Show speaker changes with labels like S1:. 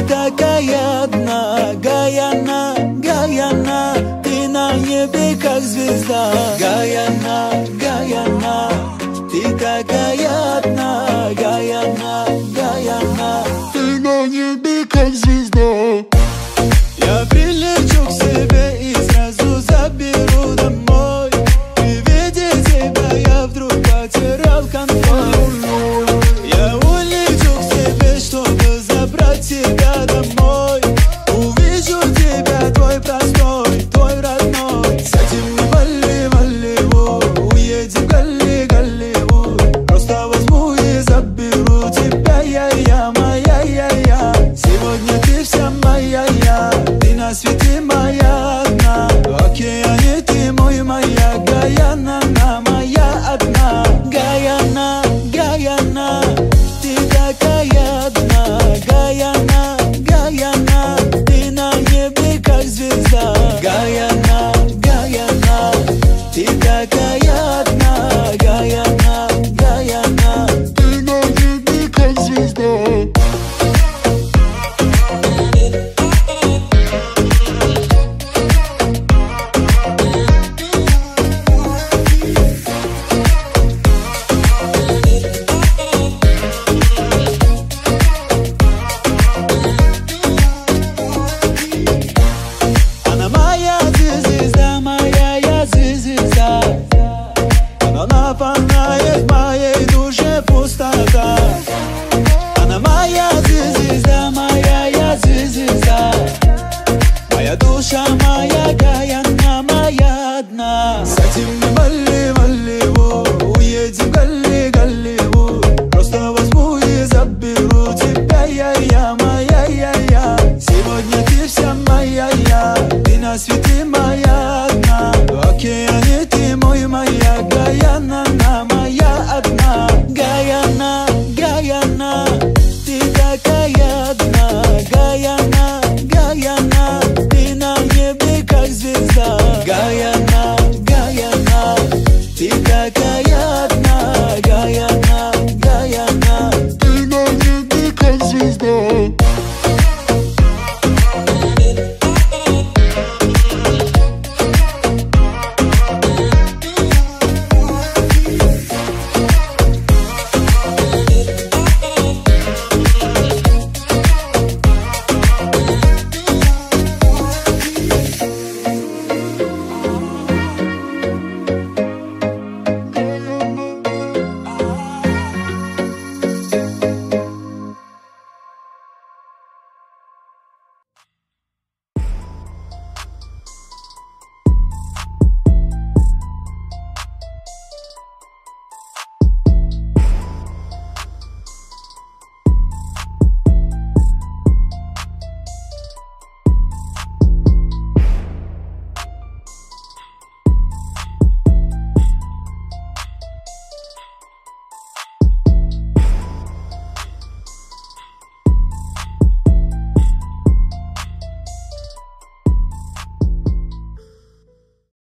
S1: такая одна, Гаяна, Гаяна, ты на небе как звезда. Гаяна, Гаяна, ты такая одна, Гаяна, Гаяна, ты на небе как звезда. Я прилечу к себе и сразу заберу домой. При виде тебя я вдруг потерял контроль. Я улечу к себе, чтобы забрать тебя домой.